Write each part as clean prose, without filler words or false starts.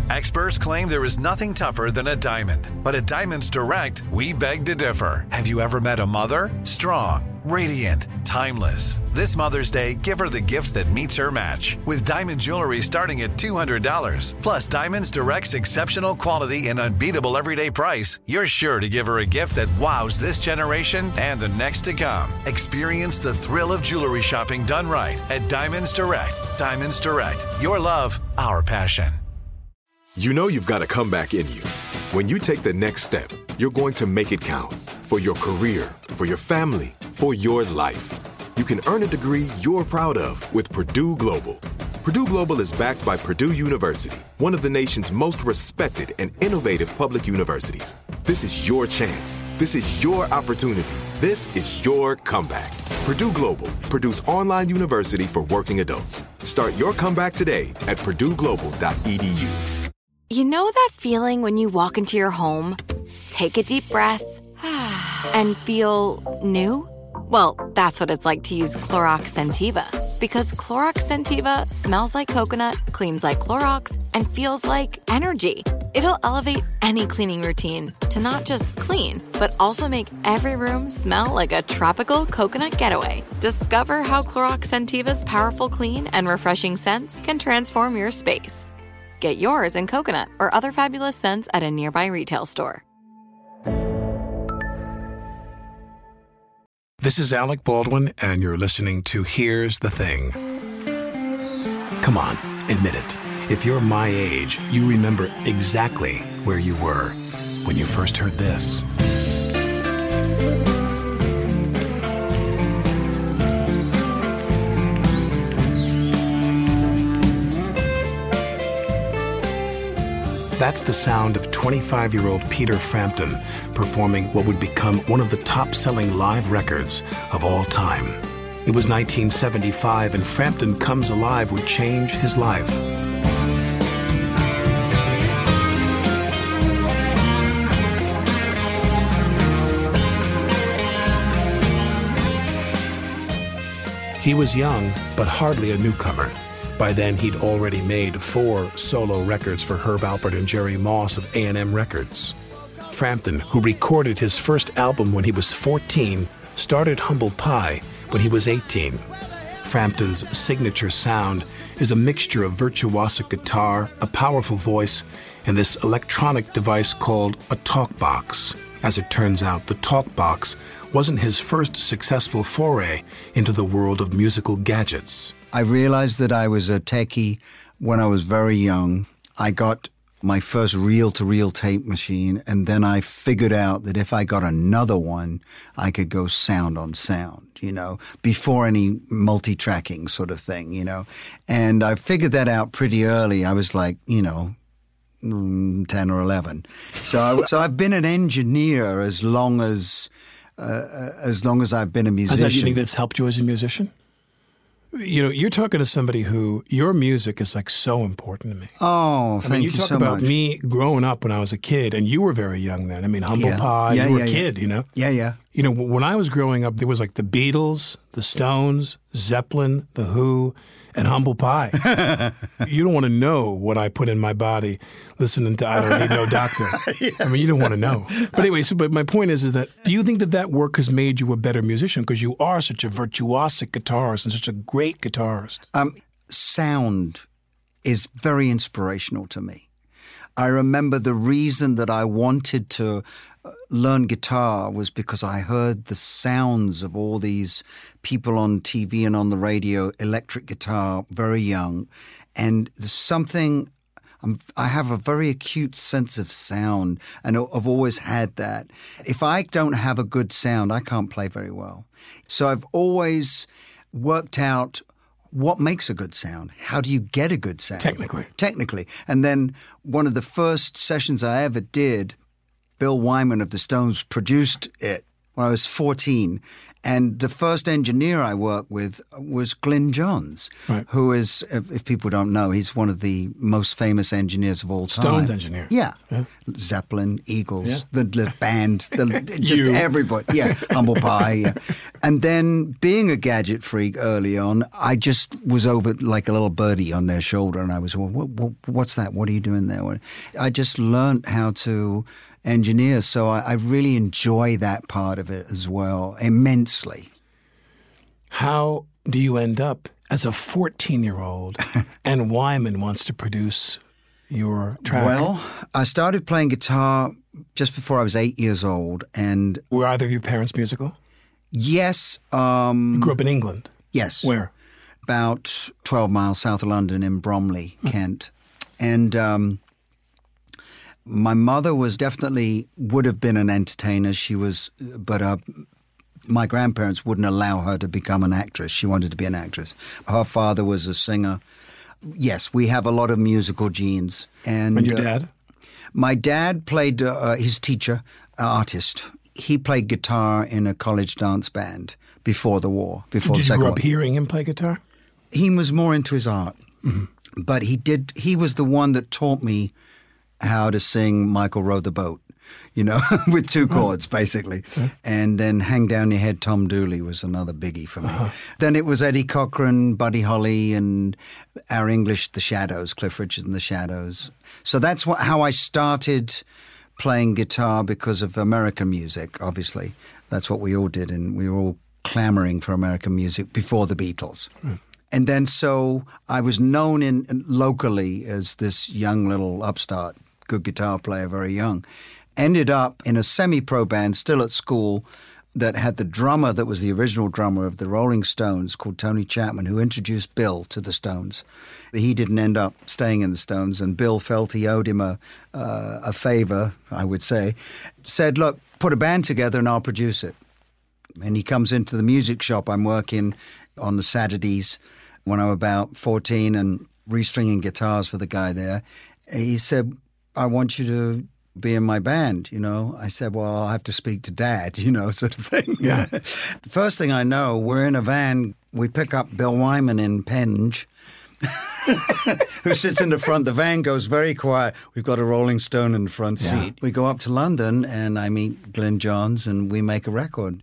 Experts claim there is nothing tougher than a diamond. But at Diamonds Direct, we beg to differ. Have you ever met a mother? Strong, radiant, timeless. This Mother's Day, give her the gift that meets her match. With diamond jewelry starting at $200. Plus Diamonds Direct's exceptional quality and unbeatable everyday price, you're sure to give her a gift that wows this generation and the next to come. Experience the thrill of jewelry shopping done right at Diamonds Direct. Diamonds Direct. Your love, our passion. You know you've got a comeback in you. When you take the next step, you're going to make it count. For your career, for your family, for your life. You can earn a degree you're proud of with Purdue Global. Purdue Global is backed by Purdue University, one of the nation's most respected and innovative public universities. This is your chance. This is your opportunity. This is your comeback. Purdue Global, Purdue's online university for working adults. Start your comeback today at purdueglobal.edu. You know that feeling when you walk into your home, take a deep breath, and feel new? Well, that's what it's like to use Clorox Scentiva. Because Clorox Scentiva smells like coconut, cleans like Clorox, and feels like energy. It'll elevate any cleaning routine to not just clean, but also make every room smell like a tropical coconut getaway. Discover how Clorox Scentiva's powerful clean and refreshing scents can transform your space. Get yours in coconut or other fabulous scents at a nearby retail store. This is Alec Baldwin, and you're listening to Here's the Thing. Come on, admit it. If you're my age, you remember exactly where you were when you first heard this. That's the sound of 25-year-old Peter Frampton performing what would become one of the top-selling live records of all time. It was 1975, and Frampton Comes Alive would change his life. He was young, but hardly a newcomer. By then, he'd already made 4 solo records for Herb Alpert and Jerry Moss of A&M Records. Frampton, who recorded his first album when he was 14, started Humble Pie when he was 18. Frampton's signature sound is a mixture of virtuosic guitar, a powerful voice, and this electronic device called a talkbox. As it turns out, the talkbox wasn't his first successful foray into the world of musical gadgets. I realized that I was a techie when I was very young. I got my first reel-to-reel tape machine, and then I figured out that if I got another one, I could go sound on sound, before any multi-tracking sort of thing, And I figured that out pretty early. I was like, 10 or 11. So I've been an engineer as long as I've been a musician. Do you think that's helped you as a musician? You're talking to somebody who, your music is like so important to me. Oh, thank you so much. You talk about me growing up when I was a kid, and you were very young then. Humble Pie, you were a kid, Yeah. When I was growing up, there was like the Beatles, the Stones, Zeppelin, the Who, and Humble Pie. You don't want to know what I put in my body listening to I Don't Need No Doctor. Yes. You don't want to know. But anyway, but my point is that do you think that work has made you a better musician? Because you are such a virtuosic guitarist and such a great guitarist. Sound is very inspirational to me. I remember the reason that I wanted to learn guitar was because I heard the sounds of all these people on TV and on the radio, electric guitar, very young. And there's something, I have a very acute sense of sound, and I've always had that. If I don't have a good sound, I can't play very well. So I've always worked out what makes a good sound. How do you get a good sound? Technically. And then one of the first sessions I ever did, Bill Wyman of the Stones produced it when I was 14. And the first engineer I worked with was Glyn Johns, right. who is, if people don't know, he's one of the most famous engineers of all time. Stones engineer. Yeah. Zeppelin, Eagles, Yeah. the band, just everybody. Yeah, Humble Pie. Yeah. And then being a gadget freak early on, I just was over like a little birdie on their shoulder, and I was, what's that? What are you doing there? I just learned how to engineer, so I really enjoy that part of it as well, immensely. How do you end up as a 14-year-old and Wyman wants to produce your track? Well, I started playing guitar just before I was 8 years old, and... Were either of your parents musical? Yes. You grew up in England? Yes. Where? About 12 miles south of London in Bromley, Kent. And my mother would have been an entertainer. She was, but my grandparents wouldn't allow her to become an actress. She wanted to be an actress. Her father was a singer. Yes, we have a lot of musical genes. And your dad? My dad played, his teacher, artist. He played guitar in a college dance band before the war, before the Second War. Did you grow up hearing him play guitar? He was more into his art. Mm-hmm. But he was the one that taught me how to sing Michael Row the Boat, with two chords, basically. And then Hang Down Your Head, Tom Dooley was another biggie for me. Then it was Eddie Cochran, Buddy Holly, and our English, The Shadows, Cliff Richard and The Shadows. So that's how I started playing guitar, because of American music, obviously. That's what we all did, and we were all clamoring for American music before the Beatles. And then so I was known locally as this young little upstart, good guitar player, very young. Ended up in a semi-pro band still at school that had the drummer that was the original drummer of the Rolling Stones, called Tony Chapman, who introduced Bill to the Stones. He didn't end up staying in the Stones, and Bill felt he owed him a favor, I would say. Said, look, put a band together and I'll produce it. And he comes into the music shop I'm working on the Saturdays when I'm about 14 and restringing guitars for the guy there. He said, I want you to be in my band, I said, well, I'll have to speak to Dad, sort of thing. Yeah. First thing I know, we're in a van. We pick up Bill Wyman in Penge, who sits in the front. The van goes very quiet. We've got a Rolling Stone in the front seat. We go up to London, and I meet Glyn Johns, and we make a record.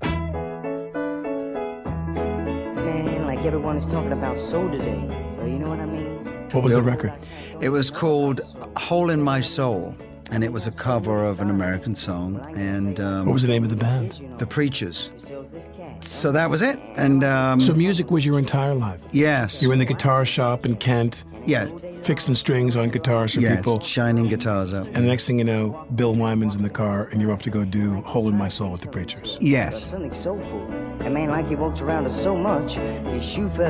Man, like everyone is talking about soul today. Well, you know what I mean? What was the record? It was called Hole in My Soul. And it was a cover of an American song. And what was the name of the band? The Preachers. So that was it. And so music was your entire life? Yes. You were in the guitar shop in Kent? Yeah. Fixing strings on guitars for people? Shining guitars up. And the next thing you know, Bill Wyman's in the car and you're off to go do Hole in My Soul with the Preachers. Yes. Something soulful. A man like you walked around us so much, his shoe fell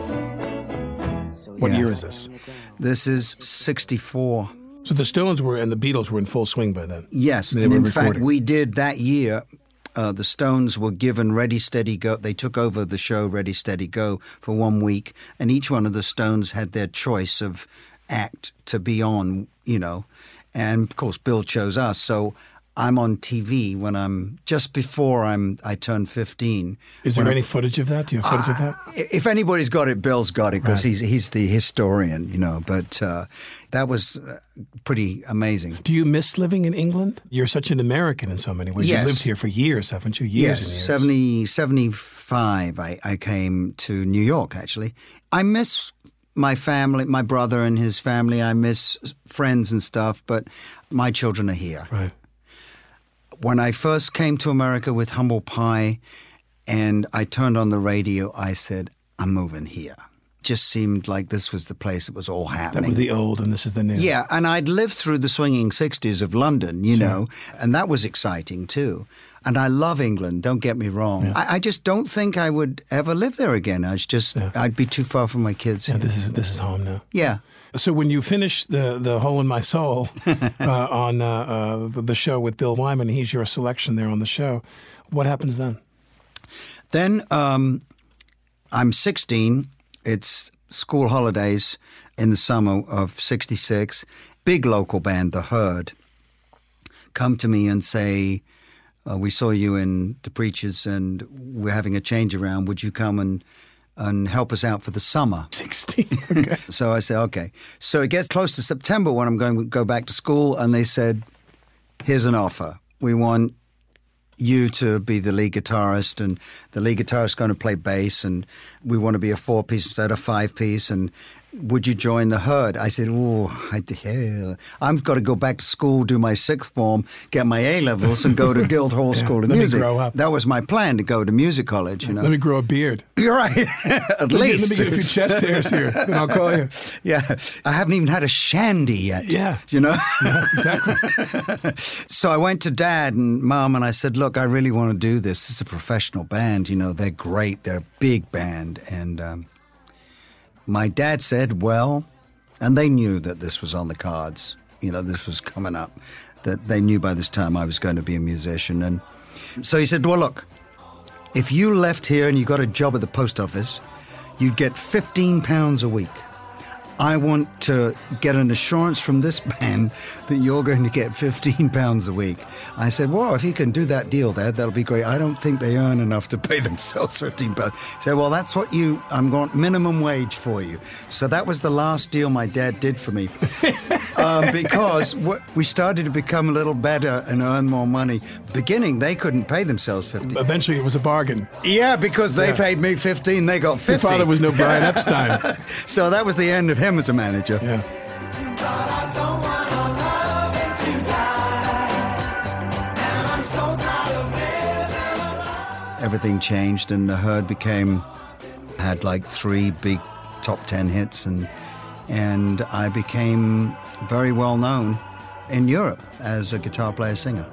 off. What year is this? This is 64. So the Stones and the Beatles were in full swing by then? Yes. And in fact, we did that year. The Stones were given Ready, Steady, Go. They took over the show Ready, Steady, Go for 1 week. And each one of the Stones had their choice of act to be on, And, of course, Bill chose us. So I'm on TV when before I turn 15. Is there any footage of that? Do you have footage of that? If anybody's got it, Bill's got it, because he's the historian, But that was pretty amazing. Do you miss living in England? You're such an American in so many ways. Yes. You lived here for years, haven't you? Years and years. 75, I came to New York, actually. I miss my family, my brother and his family. I miss friends and stuff, but my children are here. Right. When I first came to America with Humble Pie and I turned on the radio, I said, I'm moving here. Just seemed like this was the place that was all happening. That was the old and this is the new. Yeah, and I'd lived through the swinging 60s of London, you know, and that was exciting too. And I love England, don't get me wrong. Yeah. I just don't think I would ever live there again. I'd be too far from my kids. Yeah, this is home now. Yeah. So when you finish the Hole in My Soul on the show with Bill Wyman, he's your selection there on the show. What happens then? Then I'm 16. It's school holidays in the summer of 66. Big local band, The Herd, come to me and say, we saw you in The Preachers and we're having a change around. Would you come and help us out for the summer? 16. Okay. So I said, okay. So it gets close to September when I'm going to go back to school, and they said, here's an offer. We want you to be the lead guitarist, and the lead guitarist is going to play bass, and we want to be a 4-piece instead of 5-piece, and would you join the Herd? I said, I've got to go back to school, do my 6th form, get my A-levels, and go to Guildhall School of Music. Let me grow up. That was my plan, to go to music college, you know. Let me grow a beard. You're right, at least. Let me get a few chest hairs here, then I'll call you. Yeah, I haven't even had a shandy yet. Yeah. You know? Yeah, exactly. So I went to Dad and Mom and I said, look, I really want to do this. This is a professional band. You know, they're great. They're a big band. And my dad said, well, and they knew that this was on the cards. You know, this was coming up. That they knew by this time I was going to be a musician. And so he said, well, look, if you left here and you got a job at the post office, you'd get £15 a week. I want to get an assurance from this band that you're going to get £15 a week. I said, well, if you can do that deal, Dad, that'll be great. I don't think they earn enough to pay themselves £15. He said, well, that's what I'm going minimum wage for you. So that was the last deal my dad did for me. Because we started to become a little better and earn more money. Beginning, they couldn't pay themselves $15. Eventually, it was a bargain. Yeah, because they paid me $15, they got $50. Your father was no Brian Epstein. So that was the end of him as a manager. Yeah. Everything changed, and the Herd had like 3 big top 10 hits, and I became very well known in Europe as a guitar player singer.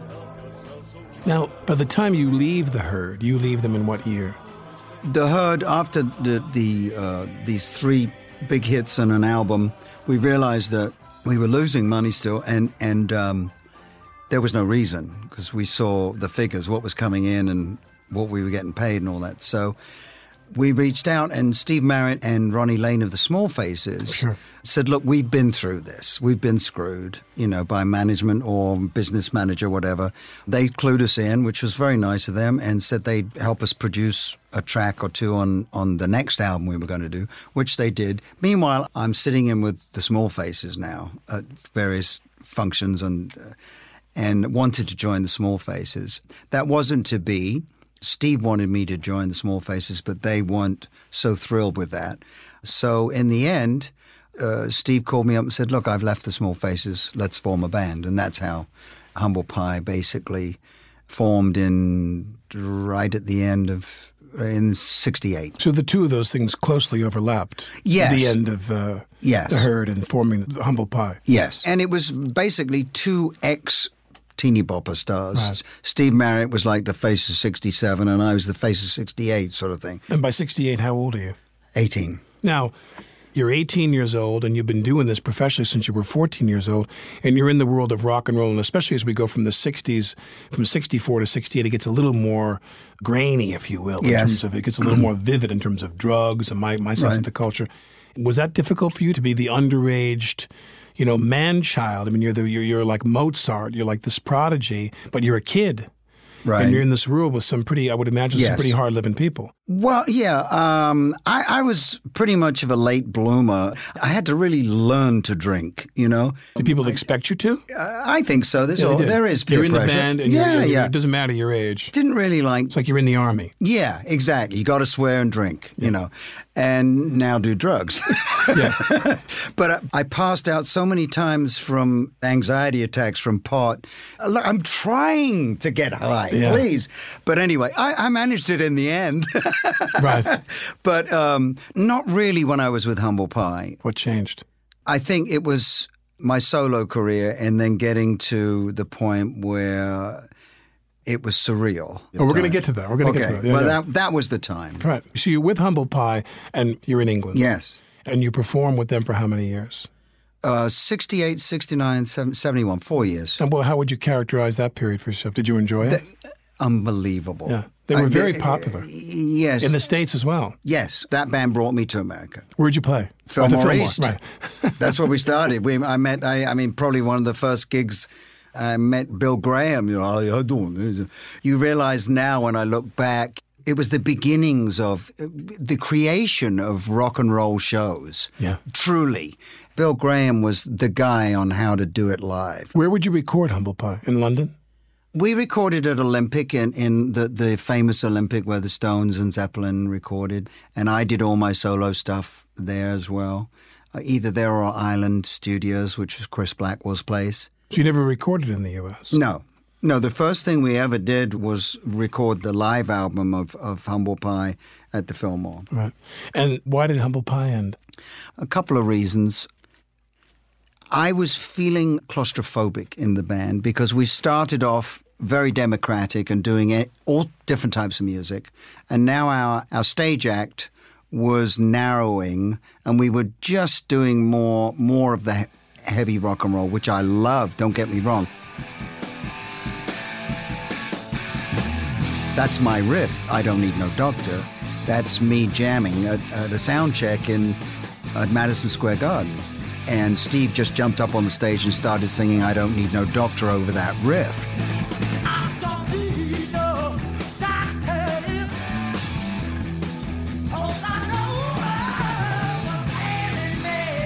Now, by the time you leave the Herd, you leave them in what year? The Herd, after these 3 big hits and an album, we realized that we were losing money still, and there was no reason, because we saw the figures, what was coming in and what we were getting paid and all that. So we reached out, and Steve Marriott and Ronnie Lane of the Small Faces said, look, we've been through this. We've been screwed, you know, by management or business manager, whatever. They clued us in, which was very nice of them, and said they'd help us produce a track or 2 on the next album we were going to do, which they did. Meanwhile, I'm sitting in with the Small Faces now at various functions and wanted to join the Small Faces. That wasn't to be. Steve wanted me to join the Small Faces, but they weren't so thrilled with that. So in the end, Steve called me up and said, look, I've left the Small Faces, let's form a band. And that's how Humble Pie basically formed right at the end of, in 68. So the 2 of those things closely overlapped. Yes. The end of the Herd and forming the Humble Pie. Yes. And it was basically 2 teeny bopper stars. Right. Steve Marriott was like the face of 67, and I was the face of 68 sort of thing. And by 68, how old are you? 18. Now, you're 18 years old, and you've been doing this professionally since you were 14 years old, and you're in the world of rock and roll, and especially as we go from the 60s, from 64 to 68, it gets a little more grainy, if you will, in terms of, it gets a little more vivid in terms of drugs and my sense of the culture. Was that difficult for you to be the underaged, you know, man-child? I mean, you're like Mozart, you're like this prodigy, but you're a kid. Right. And you're in this world with some pretty, I would imagine, some pretty hard-living people. Well, yeah. I was pretty much of a late bloomer. I had to really learn to drink, you know. Do people expect you to? I think so. There is peer You're in pressure. the band, and it doesn't matter your age. Didn't really like... It's like you're in the army. Yeah, exactly. You got to swear and drink, you know, and now do drugs. Yeah. But I passed out so many times from anxiety attacks from pot. Look, I'm trying to get high, please. But anyway, I managed it in the end. Right. But not really when I was with Humble Pie. What changed? I think it was my solo career and then getting to the point where it was surreal. Oh, we're going to get to that. We're going to get to that. Yeah, well, that was the time. Right. So you're with Humble Pie, and you're in England. Yes. And you perform with them for how many years? 68, 69, 71, 4 years. And how would you characterize that period for yourself? Did you enjoy it? Unbelievable. Yeah. They were very popular. Yes. In the States as well. Yes. That band brought me to America. Where'd you play? Fillmore East. Right. That's where we started. I mean, probably one of the first gigs I met Bill Graham. I don't. You realize now when I look back, it was the beginnings of the creation of rock and roll shows. Yeah. Truly. Bill Graham was the guy on how to do it live. Where would you record Humble Pie? In London? We recorded at Olympic in the famous Olympic where the Stones and Zeppelin recorded. And I did all my solo stuff there as well. Either there or Island Studios, which was Chris Blackwell's place. So you never recorded in the U.S.? No. No, the first thing we ever did was record the live album of Humble Pie at the Fillmore. Right. And why did Humble Pie end? A couple of reasons. I was feeling claustrophobic in the band because we started off very democratic and doing all different types of music. And now our stage act was narrowing and we were just doing more of the heavy rock and roll, which I love, don't get me wrong. That's my riff, I Don't Need No Doctor. That's me jamming at a sound check at Madison Square Garden. And Steve just jumped up on the stage and started singing I Don't Need No Doctor over that riff. I don't need no doctor, 'cause I know what's ailing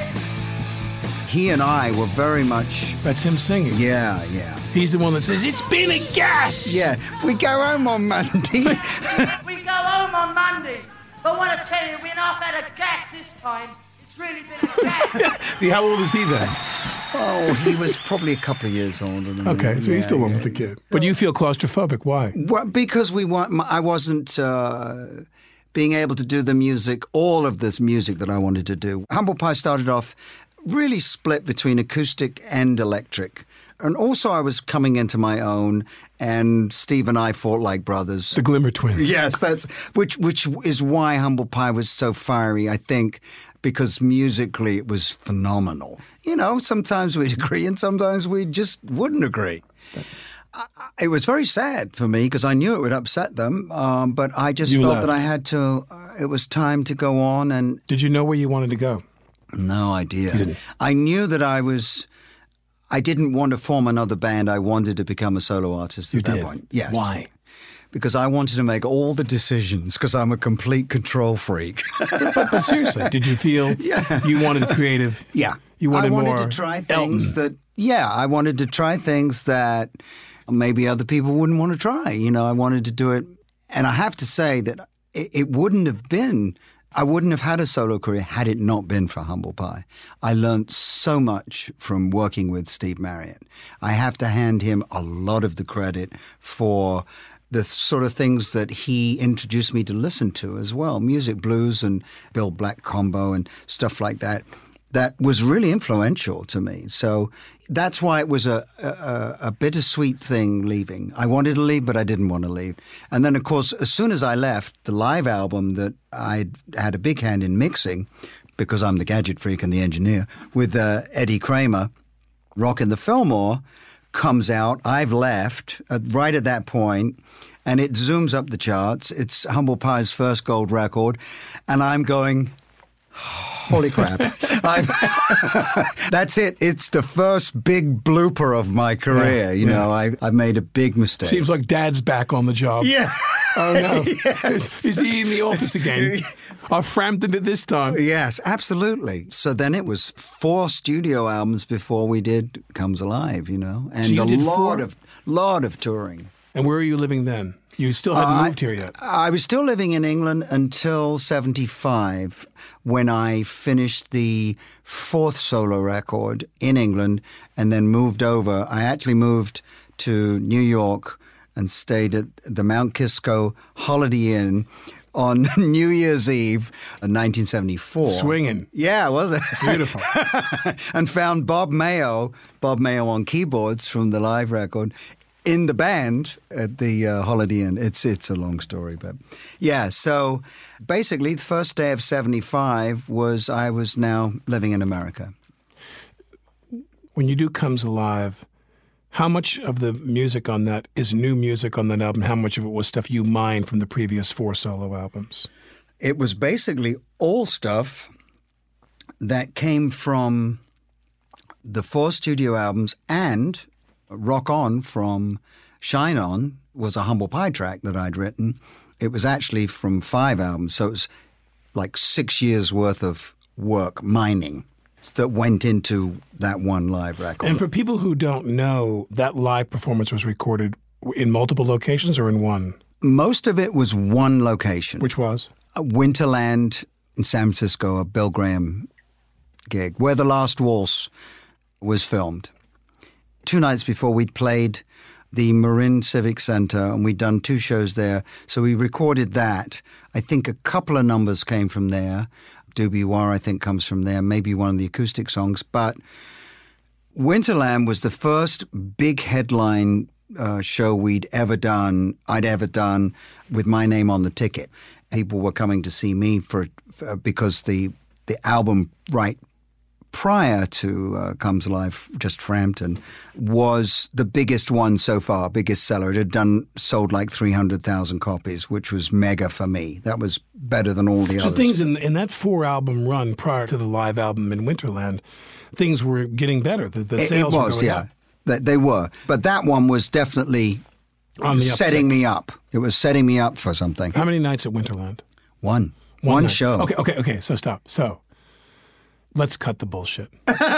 me. He and I were very much... That's him singing. Yeah. He's the one that says, "It's been a gas!" Yeah, we go home on Monday. We go home on Monday, but I want to tell you, we're not had a gas this time. It's really been a gas. How old is he then? Oh, he was probably a couple of years older than me. Okay, so he's still almost a kid. But you feel claustrophobic. Why? Well, because I wasn't being able to do the music, all of this music that I wanted to do. Humble Pie started off really split between acoustic and electric. And also I was coming into my own, and Steve and I fought like brothers. The Glimmer Twins. Yes, that's which is why Humble Pie was so fiery, I think, because musically it was phenomenal. You know, sometimes we'd agree and sometimes we just wouldn't agree. It was very sad for me because I knew it would upset them, but I just felt that I had to, it was time to go on. And did you know where you wanted to go? No idea. You didn't. I knew that I didn't want to form another band. I wanted to become a solo artist at that point. Yes. Why? Because I wanted to make all the decisions because I'm a complete control freak. but seriously, did you feel you wanted creative? Yeah. You wanted more I wanted to try things I wanted to try things that maybe other people wouldn't want to try. You know, I wanted to do it. And I have to say that it wouldn't have been... I wouldn't have had a solo career had it not been for Humble Pie. I learned so much from working with Steve Marriott. I have to hand him a lot of the credit for the sort of things that he introduced me to listen to as well. Music Blues and Bill Black combo and stuff like that. That was really influential to me. So that's why it was a bittersweet thing leaving. I wanted to leave, but I didn't want to leave. And then, of course, as soon as I left, the live album that I had a big hand in mixing, because I'm the gadget freak and the engineer, with Eddie Kramer, Rockin' the Fillmore, comes out. I've left right at that point, and it zooms up the charts. It's Humble Pie's first gold record, and I'm going... Holy crap. That's it. It's the first big blooper of my career. You know, I've made a big mistake. Seems like Dad's back on the job. Yeah. Oh, no. Yes. Is he in the office again? I've Frampton it this time. Yes, absolutely. So then it was 4 studio albums before we did Comes Alive, you know, and so a lot of touring. And where are you living then? You still hadn't moved here yet. I was still living in England until 75 when I finished the 4th solo record in England and then moved over. I actually moved to New York and stayed at the Mount Kisco Holiday Inn on New Year's Eve in 1974. Swinging. Yeah, was it? Beautiful. And found Bob Mayo on keyboards from the live record, in the band at the Holiday Inn. It's a long story, but yeah. So basically, the first day of 75 was I was now living in America. When you do Comes Alive, how much of the music on that is new music on that album? How much of it was stuff you mined from the previous 4 solo albums? It was basically all stuff that came from the 4 studio albums and Rock On from Shine On was a Humble Pie track that I'd written. It was actually from 5 albums, so it was like 6 years worth of work, mining, that went into that one live record. And for people who don't know, that live performance was recorded in multiple locations or in one? Most of it was one location. Which was? Winterland in San Francisco, a Bill Graham gig, where The Last Waltz was filmed. 2 nights before, we'd played the Marin Civic Center, and we'd done 2 shows there. So we recorded that. I think a couple of numbers came from there. Doobie War, I think, comes from there, maybe one of the acoustic songs. But Winterland was the first big headline show I'd ever done with my name on the ticket. People were coming to see me because the album right prior to Comes Alive, Just Frampton, was the biggest one so far, biggest seller. It had sold like 300,000 copies, which was mega for me. That was better than all the others. So things in that 4-album run prior to the live album in Winterland, things were getting better. The sales were going up. They were. But that one was definitely setting me up. It was setting me up for something. How many nights at Winterland? One night. show. Okay. So stop. So let's cut the bullshit.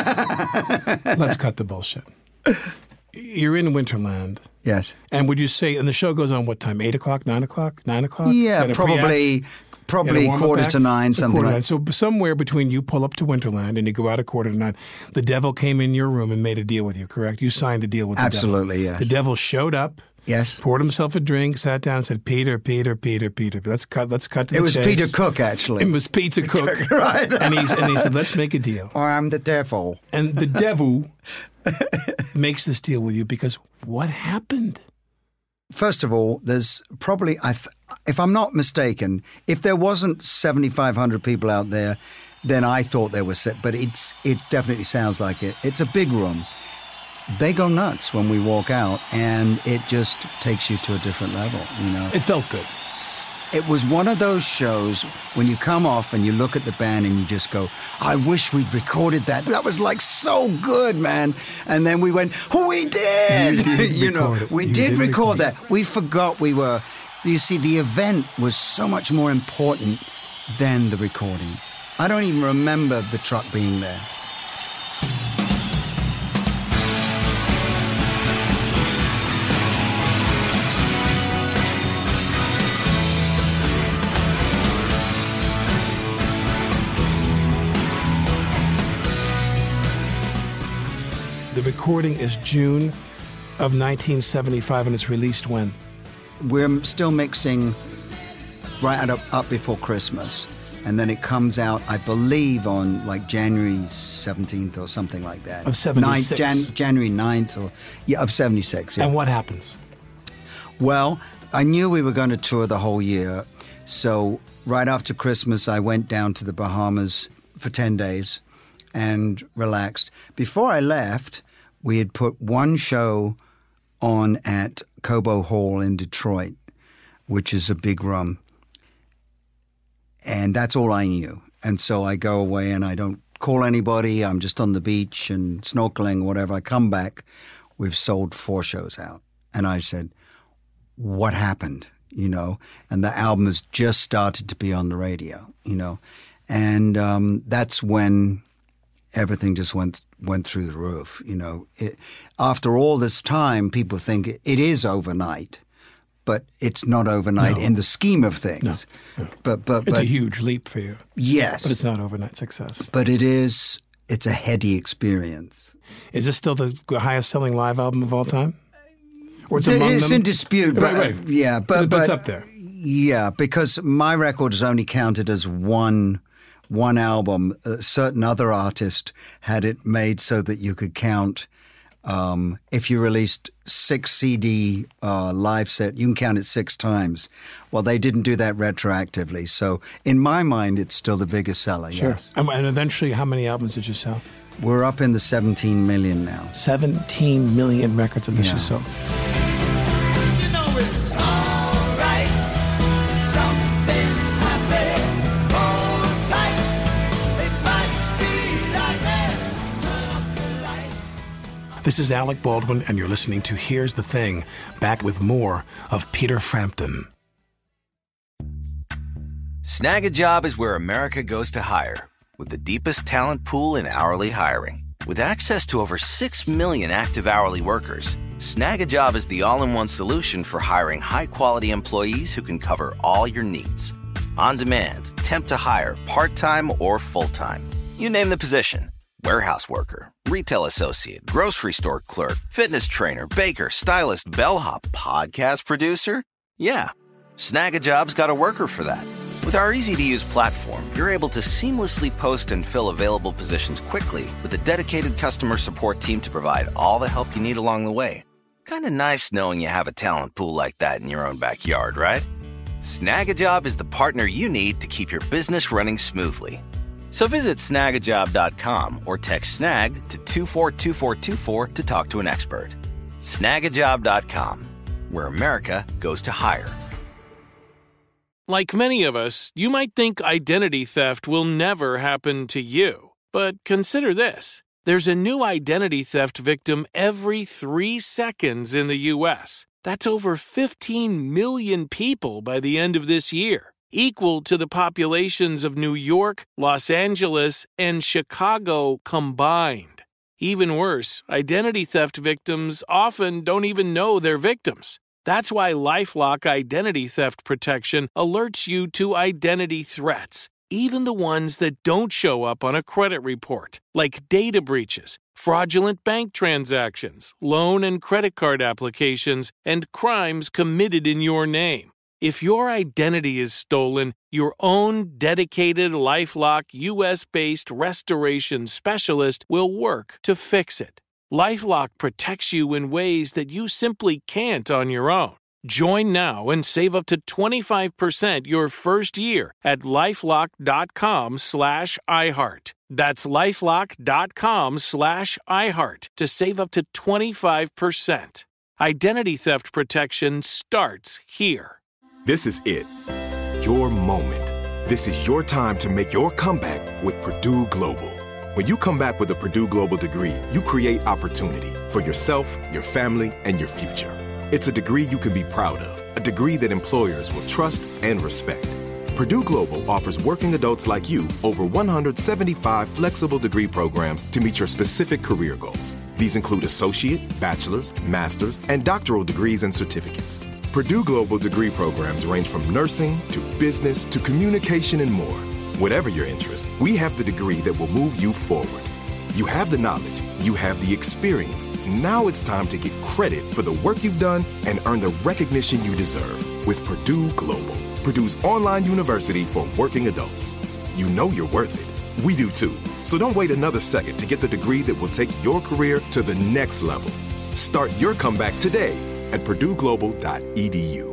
You're in Winterland. Yes. And would you say, and the show goes on what time? 8 o'clock, 9 o'clock, 9 o'clock? Yeah, probably 8:45, something like that. So somewhere between you pull up to Winterland and you go out at 8:45, the devil came in your room and made a deal with you, correct? You signed a deal with the devil. Absolutely, yes. The devil showed up. Yes. Poured himself a drink, sat down, and said, Peter. Let's cut to the chase. It was Peter Cook, actually. It was Peter Cook. Right. And he said, let's make a deal. I'm the devil. And the devil makes this deal with you because what happened? First of all, there's probably, if I'm not mistaken, if there wasn't 7,500 people out there, then I thought there was, but it definitely sounds like it. It's a big room. They go nuts when we walk out, and it just takes you to a different level, you know. It felt good. It was one of those shows when you come off and you look at the band and you just go, I wish we'd recorded that. That was like so good, man. And then we went, we did! We did record that. We forgot we were... You see, the event was so much more important than the recording. I don't even remember the truck being there. The recording is June of 1975, and it's released when? We're still mixing right up before Christmas, and then it comes out, I believe, on like January 17th or something like that. Of 76. January 9th of 76. Yeah. And what happens? Well, I knew we were going to tour the whole year, so right after Christmas, I went down to the Bahamas for 10 days and relaxed. Before I left, we had put one show on at Cobo Hall in Detroit, which is a big room. And that's all I knew. And so I go away and I don't call anybody. I'm just on the beach and snorkeling, whatever. I come back. We've sold 4 shows out. And I said, what happened? You know, and the album has just started to be on the radio, you know. And that's when everything just went through the roof, you know. After all this time, people think it is overnight, but it's not overnight in the scheme of things. No. But it's a huge leap for you. Yes. But it's not overnight success. But it's a heady experience. Is this still the highest selling live album of all time? Or it's in dispute. But, right. Yeah, but it's up there. Yeah, because my record is only counted as one album. A certain other artist had it made so that you could count. If you released 6 CD live set, you can count it 6 times. Well, they didn't do that retroactively. So in my mind, it's still the biggest seller, sure. Yes. And eventually, how many albums did you sell? We're up in the 17 million now. 17 million records have you sold. You know it's all right. Something's happening. Hold tight. It might be like that. Turn up the lights. This is Alec Baldwin, and you're listening to Here's the Thing, back with more of Peter Frampton. Snag a Job is where America goes to hire, with the deepest talent pool in hourly hiring. With access to over 6 million active hourly workers, Snag a Job is the all-in-one solution for hiring high-quality employees who can cover all your needs. On demand, temp to hire, part-time or full-time. You name the position. Warehouse worker, retail associate, grocery store clerk, fitness trainer, baker, stylist, bellhop, podcast producer. Yeah, Snag a Job's got a worker for that. With our easy-to-use platform, you're able to seamlessly post and fill available positions quickly with a dedicated customer support team to provide all the help you need along the way. Kind of nice knowing you have a talent pool like that in your own backyard, right? Snag a Job is the partner you need to keep your business running smoothly. So visit snagajob.com or text SNAG to 242424 to talk to an expert. Snagajob.com, where America goes to hire. Like many of us, you might think identity theft will never happen to you. But consider this. There's a new identity theft victim every 3 seconds in the U.S. That's over 15 million people by the end of this year, equal to the populations of New York, Los Angeles, and Chicago combined. Even worse, identity theft victims often don't even know they're victims. That's why LifeLock Identity Theft Protection alerts you to identity threats, even the ones that don't show up on a credit report, like data breaches, fraudulent bank transactions, loan and credit card applications, and crimes committed in your name. If your identity is stolen, your own dedicated LifeLock U.S.-based restoration specialist will work to fix it. LifeLock protects you in ways that you simply can't on your own. Join now and save up to 25% your first year at LifeLock.com/iHeart. That's LifeLock.com/iHeart to save up to 25%. Identity theft protection starts here. This is it. Your moment. This is your time to make your comeback with Purdue Global. When you come back with a Purdue Global degree, you create opportunity for yourself, your family, and your future. It's a degree you can be proud of, a degree that employers will trust and respect. Purdue Global offers working adults like you over 175 flexible degree programs to meet your specific career goals. These include associate, bachelor's, master's, and doctoral degrees and certificates. Purdue Global degree programs range from nursing to business to communication and more. Whatever your interest, we have the degree that will move you forward. You have the knowledge, you have the experience. Now it's time to get credit for the work you've done and earn the recognition you deserve with Purdue Global, Purdue's online university for working adults. You know you're worth it. We do too. So don't wait another second to get the degree that will take your career to the next level. Start your comeback today at purdueglobal.edu.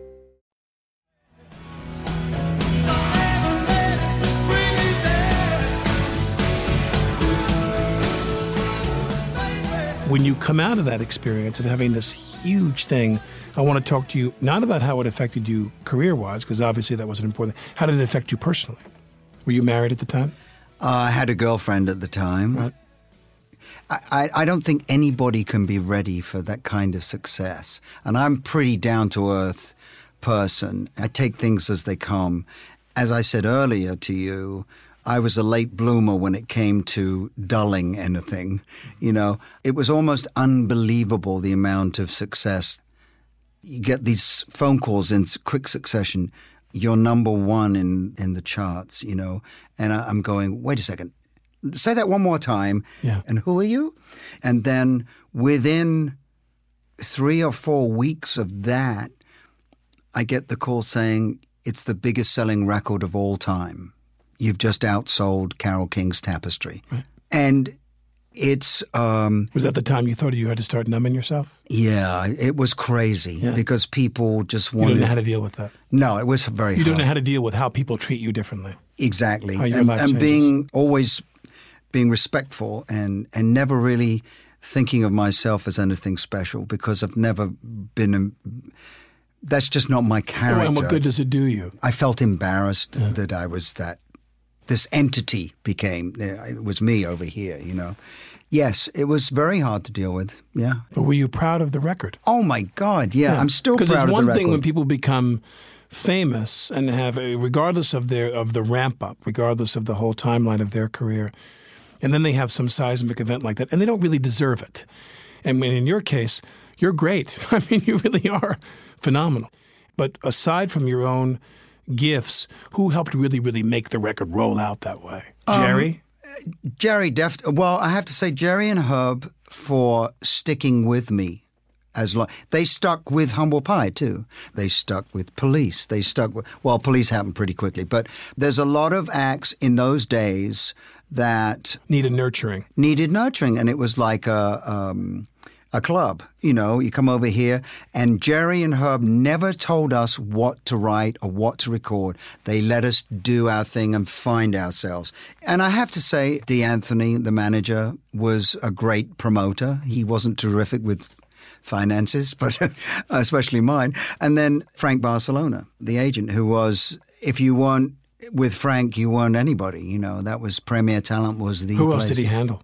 When you come out of that experience and having this huge thing, I want to talk to you not about how it affected you career-wise, because obviously that wasn't important. How did it affect you personally? Were you married at the time? I had a girlfriend at the time. Right. I don't think anybody can be ready for that kind of success. And I'm a pretty down-to-earth person. I take things as they come. As I said earlier to you, I was a late bloomer when it came to dulling anything. You know, it was almost unbelievable the amount of success. You get these phone calls in quick succession. You're number one in the charts, you know. And I'm going, wait a second. Say that one more time. Yeah. And who are you? And then within 3 or 4 weeks of that, I get the call saying it's the biggest selling record of all time. You've just outsold Carole King's Tapestry. Right. And it's... was that the time you thought you had to start numbing yourself? Yeah, it was crazy because people just wanted... You didn't know how to deal with that? No, it was very hard. You don't know how to deal with how people treat you differently? Exactly. How your life and changes. being respectful and never really thinking of myself as anything special because I've never been... that's just not my character. And what good does it do you? I felt embarrassed that I was that... This entity became, it was me over here, you know. Yes, it was very hard to deal with, yeah. But were you proud of the record? Oh, my God, yeah. I'm still proud of the record. Because it's one thing when people become famous and have, regardless of the ramp-up, regardless of the whole timeline of their career, and then they have some seismic event like that, and they don't really deserve it. And in your case, you're great. I mean, you really are phenomenal. But aside from your own gifts, who helped really, really make the record roll out that way? Jerry? Jerry, well, I have to say Jerry and Herb for sticking with me. They stuck with Humble Pie, too. They stuck with Police. Police happened pretty quickly. But there's a lot of acts in those days that needed nurturing. And it was like a club. You know, you come over here, and Jerry and Herb never told us what to write or what to record. They let us do our thing and find ourselves. And I have to say, Dee Anthony, the manager, was a great promoter. He wasn't terrific with finances, but especially mine. And then Frank Barcelona, the agent, who was, if you weren't with Frank, you weren't anybody. You know, that was Premier Talent was the Who place. else did he handle?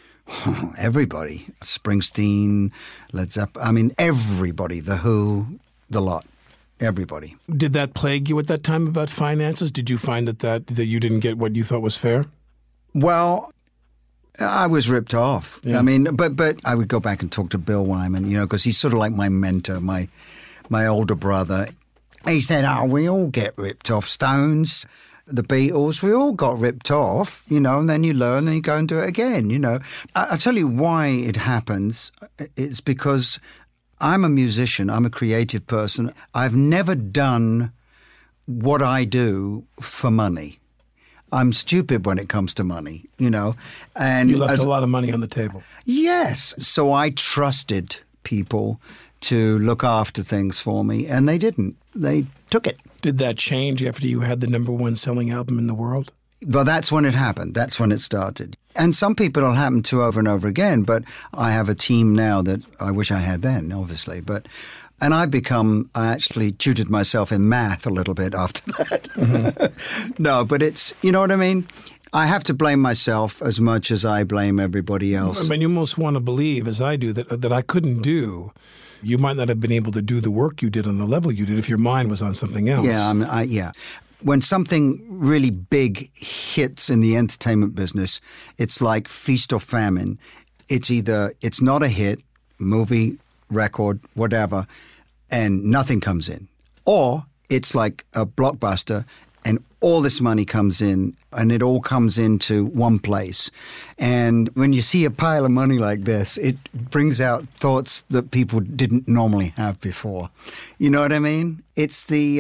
Everybody. Springsteen, Led Zeppelin. I mean, everybody. The Who, the lot. Everybody. Did that plague you at that time about finances? Did you find that you didn't get what you thought was fair? Well, I was ripped off. Yeah. I mean, but I would go back and talk to Bill Wyman, you know, because he's sort of like my mentor, my older brother. He said, we all get ripped off. Stones, the Beatles, we all got ripped off, you know, and then you learn and you go and do it again, you know. I'll tell you why it happens. It's because I'm a musician. I'm a creative person. I've never done what I do for money. I'm stupid when it comes to money, you know. And you left a lot of money on the table. Yes. So I trusted people to look after things for me, and they didn't. They took it. Did that change after you had the #1 selling album in the world? Well, that's when it happened. That's when it started. And some people it'll happen to over and over again, but I have a team now that I wish I had then, obviously. And I actually tutored myself in math a little bit after that. Mm-hmm. No, but it's, you know what I mean? I have to blame myself as much as I blame everybody else. I mean, you almost want to believe, as I do, that I couldn't do. You might not have been able to do the work you did on the level you did if your mind was on something else. Yeah, yeah. When something really big hits in the entertainment business, it's like feast or famine. It's not a hit, movie, record, whatever, and nothing comes in. Or it's like a blockbuster and all this money comes in and it all comes into one place. And when you see a pile of money like this, it brings out thoughts that people didn't normally have before. You know what I mean? It's the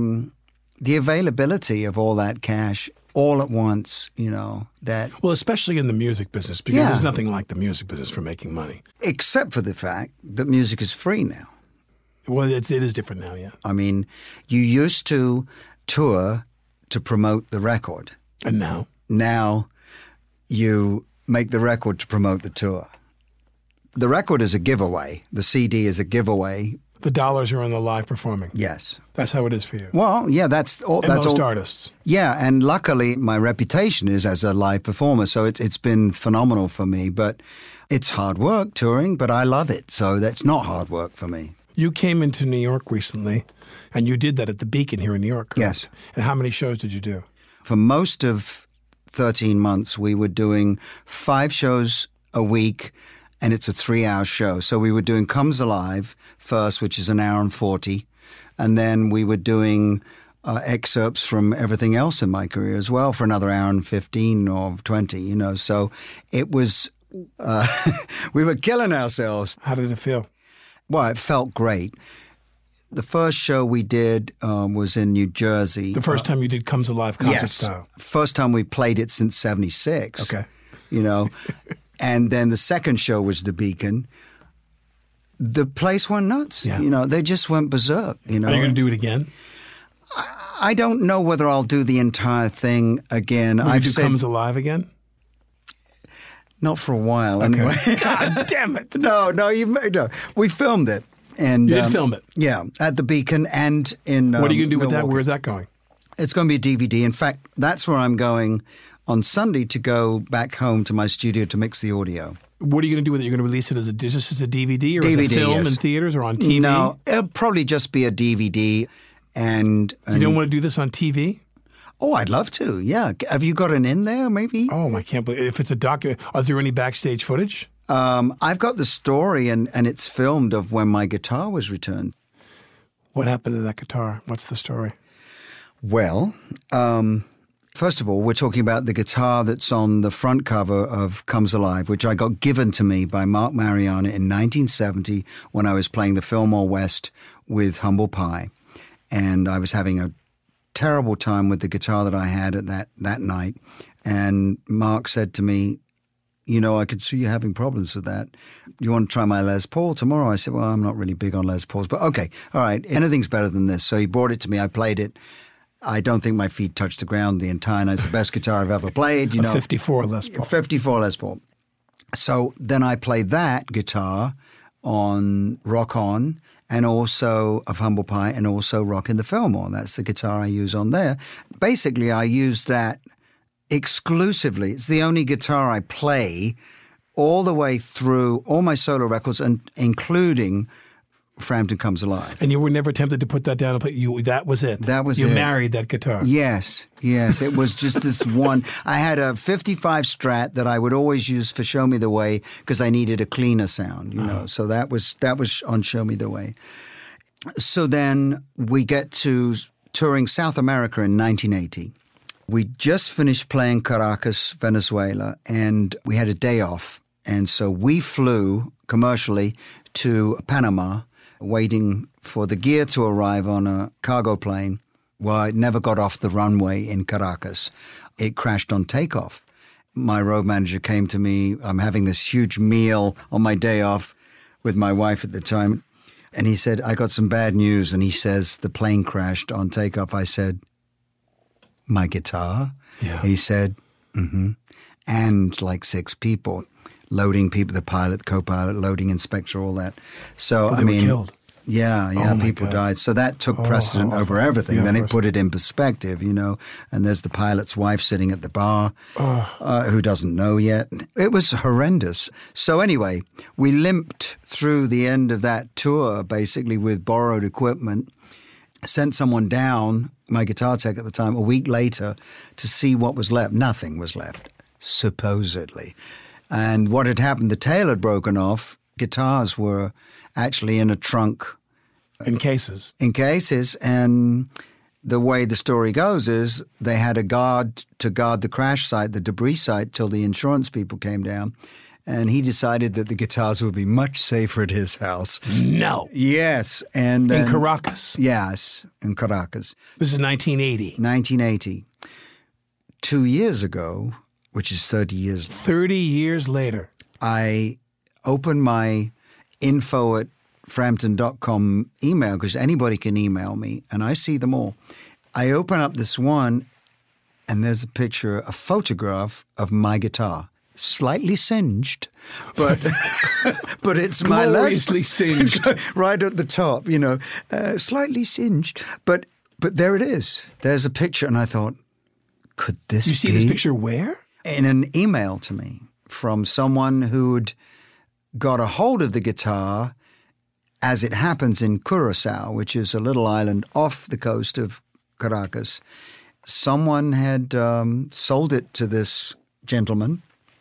availability of all that cash all at once, you know, that... Well, especially in the music business, because there's nothing like the music business for making money. Except for the fact that music is free now. Well, it is different now, yeah. I mean, you used to tour to promote the record. And now? Now you make the record to promote the tour. The record is a giveaway. The CD is a giveaway. The dollars are on the live performing. Yes. That's how it is for you. Well, yeah, that's most artists. Yeah, and luckily my reputation is as a live performer, so it's been phenomenal for me. But it's hard work touring, but I love it, so that's not hard work for me. You came into New York recently, and you did that at the Beacon here in New York. Correct? Yes. And how many shows did you do? For most of 13 months, we were doing 5 shows a week, and it's a 3-hour show. So we were doing Comes Alive first, which is 1 hour and 40, and then we were doing excerpts from everything else in my career as well for another 1 hour and 15 or 20, you know. So it was, we were killing ourselves. How did it feel? Well, it felt great. The first show we did was in New Jersey. The first time you did Comes Alive concert yes. style? First time we played it since 76. Okay. You know, and then the second show was the Beacon. The place went nuts. Yeah. You know, they just went berserk. You know, are you going to do it again? I don't know whether I'll do the entire thing again. Will you do Comes Alive again? Not for a while, okay. Anyway. God damn it! No. We filmed it, and you did film it. Yeah, at the Beacon and in. What are you going to do with Milwaukee. that? Where's that going? It's going to be a DVD. In fact, that's where I'm going on Sunday to go back home to my studio to mix the audio. What are you going to do with it? You're going to release it just as a DVD or DVD, as a film yes. in theaters or on TV? No, it'll probably just be a DVD. And you don't want to do this on TV? Oh, I'd love to, yeah. Have you got an in there, maybe? Oh, I can't believe if it's a document. Are there any backstage footage? I've got the story, and it's filmed of when my guitar was returned. What happened to that guitar? What's the story? Well, first of all, we're talking about the guitar that's on the front cover of Comes Alive, which I got given to me by Mark Mariana in 1970 when I was playing the Fillmore West with Humble Pie. And I was having a terrible time with the guitar that I had at that night. And Mark said to me, you know, I could see you having problems with that. You want to try my Les Paul tomorrow? I said, well, I'm not really big on Les Pauls, but okay, all right, anything's better than this. So he brought it to me. I played it. I don't think my feet touched the ground the entire night. It's the best guitar I've ever played. You know, 54 Les Paul. 54 Les Paul. So then I played that guitar on Rock On and also of Humble Pie and also Rock in the Fillmore. That's the guitar I use on there. Basically, I use that exclusively. It's the only guitar I play all the way through all my solo records, and including Frampton Comes Alive. And you were never tempted to put that down and put that was it. That was you it. You married that guitar. Yes. It was just this one. I had a 55 Strat that I would always use for Show Me the Way because I needed a cleaner sound, you know. So that was on Show Me the Way. So then we get to touring South America in 1980. We just finished playing Caracas, Venezuela, and we had a day off. And so we flew commercially to Panama, waiting for the gear to arrive on a cargo plane. Well, it never got off the runway in Caracas. It crashed on takeoff. My road manager came to me. I'm having this huge meal on my day off with my wife at the time. And he said, I got some bad news. And he says, the plane crashed on takeoff. I said, my guitar? Yeah. He said, mm-hmm. And like 6 people. Loading people, the pilot, co-pilot, loading inspector, all that. So, they were killed. Yeah, people died. So that took precedent over everything. Then it put it in perspective, you know. And there's the pilot's wife sitting at the bar who doesn't know yet. It was horrendous. So anyway, we limped through the end of that tour, basically, with borrowed equipment. Sent someone down, my guitar tech at the time, a week later, to see what was left. Nothing was left, supposedly. And what had happened, the tail had broken off. Guitars were actually in a trunk. In cases. In cases. And the way the story goes is they had a guard to guard the crash site, the debris site, till the insurance people came down. And he decided that the guitars would be much safer at his house. No. Yes. And in Caracas. Yes, in Caracas. This is 1980. 1980. 2 years ago, which is 30 years. 30 years later. I opened my info@frampton.com email, because anybody can email me, and I see them all. I open up this one, and there's a picture, a photograph of my guitar. Slightly singed, but but it's my gloriously singed right at the top, you know, slightly singed. But there it is. There's a picture, and I thought, could this? You see this picture where? In an email to me from someone who'd got a hold of the guitar, as it happens in Curacao, which is a little island off the coast of Caracas. Someone had sold it to this gentleman,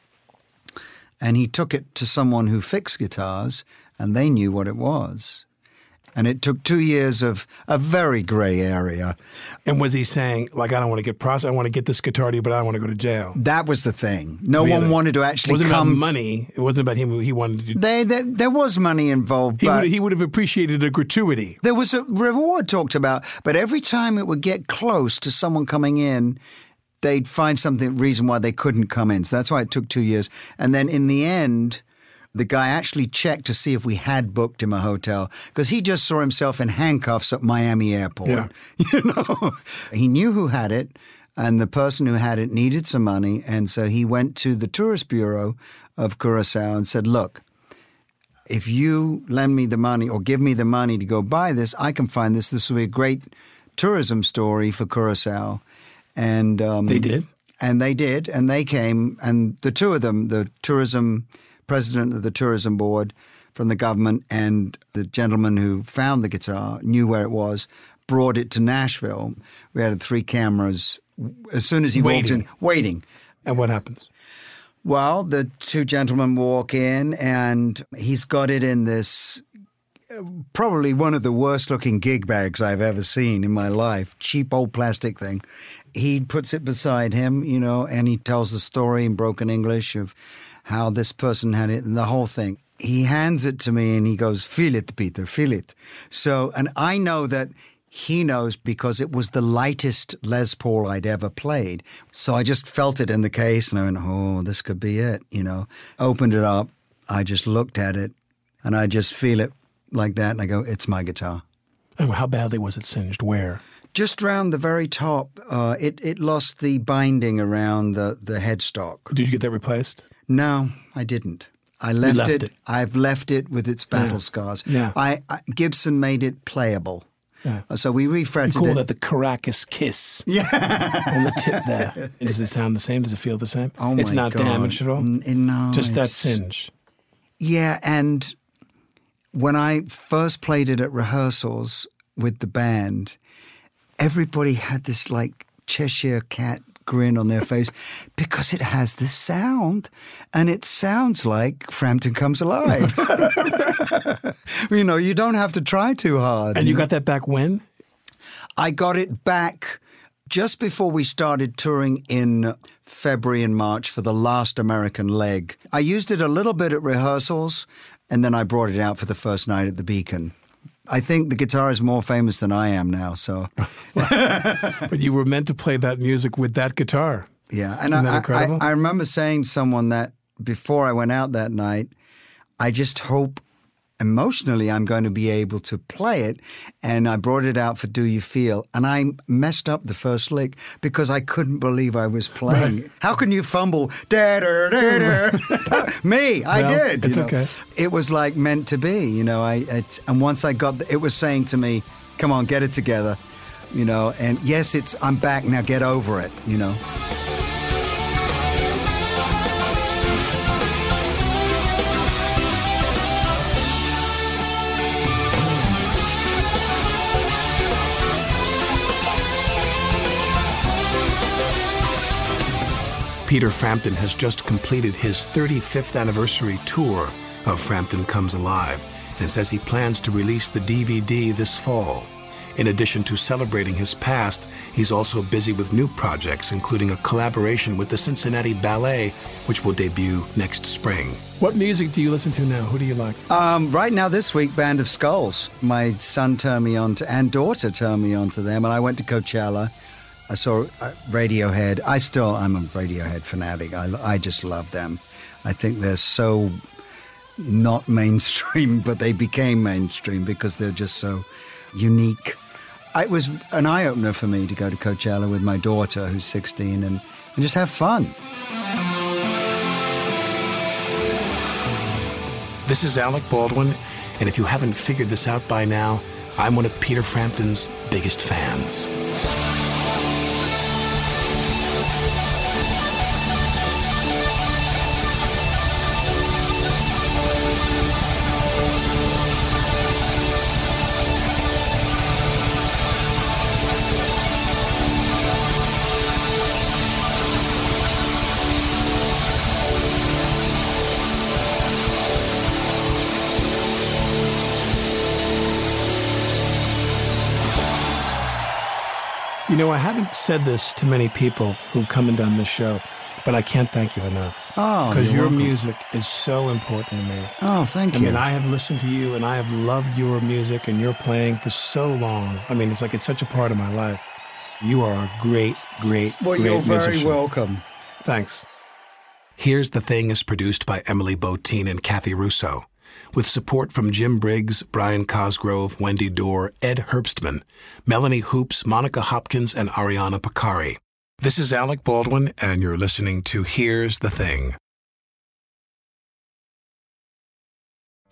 and he took it to someone who fixed guitars, and they knew what it was. And it took 2 years of a very gray area. And was he saying, like, I don't want to get processed, I want to get this guitar to you, but I don't want to go to jail? That was the thing. No one wanted to actually come. It wasn't about money. It wasn't about him. He wanted to do. There was money involved. He would have appreciated a gratuity. There was a reward talked about. But every time it would get close to someone coming in, they'd find reason why they couldn't come in. So that's why it took 2 years. And then in the end, the guy actually checked to see if we had booked him a hotel, because he just saw himself in handcuffs at Miami Airport. Yeah. You know, he knew who had it, and the person who had it needed some money. And so he went to the tourist bureau of Curacao and said, look, if you lend me the money or give me the money to go buy this, I can find this. This will be a great tourism story for Curacao. And they did? And they did. And they came, and the two of them, the tourism president of the tourism board from the government, and the gentleman who found the guitar knew where it was, brought it to Nashville. We had 3 cameras. As soon as he walked in, waiting. And what happens? Well, the 2 gentlemen walk in, and he's got it in this probably one of the worst-looking gig bags I've ever seen in my life, cheap old plastic thing. He puts it beside him, you know, and he tells the story in broken English of how this person had it and the whole thing. He hands it to me, and he goes, "Feel it, Peter, feel it." So, and I know that he knows because it was the lightest Les Paul I'd ever played. So I just felt it in the case, and I went, oh, this could be it, you know. Opened it up, I just looked at it, and I just feel it like that, and I go, it's my guitar. And how badly was it singed? Where? Just around the very top. It lost the binding around the headstock. Did you get that replaced? No, I didn't. I left it. I've left it with its battle scars. Yeah. Gibson made it playable. Yeah. So we refretted it. You call that the Caracas kiss. Yeah. On the tip there. And does it sound the same? Does it feel the same? Oh, my It's not God. damaged at all? No. Just that singe. Yeah, and when I first played it at rehearsals with the band, everybody had this like Cheshire cat grin on their face because it has this sound, and it sounds like Frampton Comes Alive. You know, you don't have to try too hard. And you got that back when? I got it back just before we started touring in February and March for the last American leg. I used it a little bit at rehearsals, and then I brought it out for the first night at the Beacon. I think the guitar is more famous than I am now, so. But you were meant to play that music with that guitar. Yeah, and Isn't that incredible? I remember saying to someone that before I went out that night, I just hope emotionally I'm going to be able to play it. And I brought it out for Do You Feel? And I messed up the first lick because I couldn't believe I was playing. Right. How can you fumble? Me, I did. It's you know. okay. It was like meant to be, you know. And once I got, it was saying to me, come on, get it together, you know. And yes, I'm back now, get over it, you know. Peter Frampton has just completed his 35th anniversary tour of Frampton Comes Alive and says he plans to release the DVD this fall. In addition to celebrating his past, he's also busy with new projects, including a collaboration with the Cincinnati Ballet, which will debut next spring. What music do you listen to now? Who do you like? Right now, this week, Band of Skulls. My son turned me on to, and daughter turned me on to them, and I went to Coachella. I saw Radiohead. I'm a Radiohead fanatic. I just love them. I think they're so not mainstream, but they became mainstream because they're just so unique. It was an eye-opener for me to go to Coachella with my daughter, who's 16, and just have fun. This is Alec Baldwin, and if you haven't figured this out by now, I'm one of Peter Frampton's biggest fans. You know, I haven't said this to many people who've come and done this show, but I can't thank you enough. Oh, because your welcome. music is so important to me. Oh, thank you. I mean, I have listened to you, and I have loved your music and your playing for so long. I mean, it's like it's such a part of my life. You are a great, great, Well, great you're very musician. welcome. Thanks. Here's the Thing is produced by Emily Botein and Kathy Russo, with support from Jim Briggs, Brian Cosgrove, Wendy Dorr, Ed Herbstman, Melanie Hoops, Monica Hopkins, and Ariana Picari. This is Alec Baldwin, and you're listening to Here's the Thing.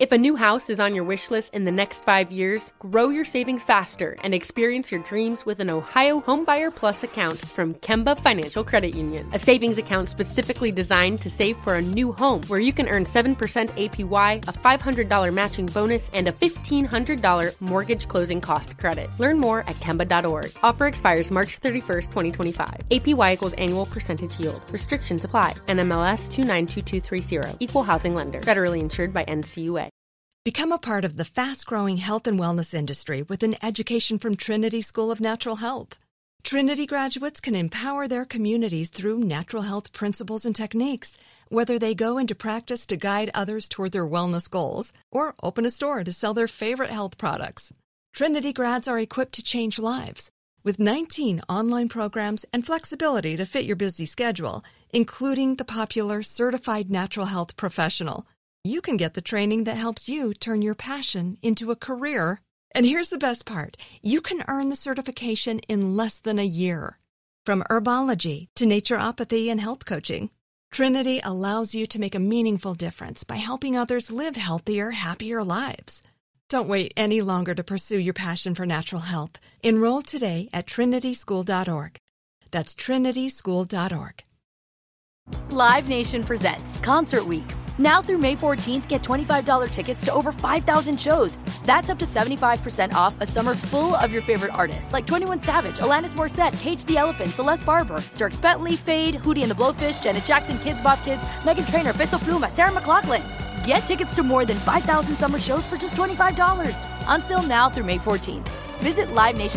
If a new house is on your wish list in the next 5 years, grow your savings faster and experience your dreams with an Ohio Homebuyer Plus account from Kemba Financial Credit Union. A savings account specifically designed to save for a new home, where you can earn 7% APY, a $500 matching bonus, and a $1,500 mortgage closing cost credit. Learn more at Kemba.org. Offer expires March 31st, 2025. APY equals annual percentage yield. Restrictions apply. NMLS 292230. Equal housing lender. Federally insured by NCUA. Become a part of the fast-growing health and wellness industry with an education from Trinity School of Natural Health. Trinity graduates can empower their communities through natural health principles and techniques, whether they go into practice to guide others toward their wellness goals or open a store to sell their favorite health products. Trinity grads are equipped to change lives with 19 online programs and flexibility to fit your busy schedule, including the popular Certified Natural Health Professional. You can get the training that helps you turn your passion into a career. And here's the best part. You can earn the certification in less than a year. From herbology to naturopathy and health coaching, Trinity allows you to make a meaningful difference by helping others live healthier, happier lives. Don't wait any longer to pursue your passion for natural health. Enroll today at trinityschool.org. That's trinityschool.org. Live Nation presents Concert Week. Now through May 14th, get $25 tickets to over 5,000 shows. That's up to 75% off a summer full of your favorite artists like 21 Savage, Alanis Morissette, Cage the Elephant, Celeste Barber, Dierks Bentley, Fade, Hootie and the Blowfish, Janet Jackson, Kids Bop Kids, Meghan Trainor, Peso Pluma, Sarah McLachlan. Get tickets to more than 5,000 summer shows for just $25. Until now through May 14th. Visit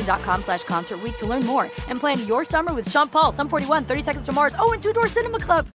LiveNation.com/Concert Week to learn more and plan your summer with Sean Paul, Sum 41, 30 Seconds to Mars, and Two Door Cinema Club.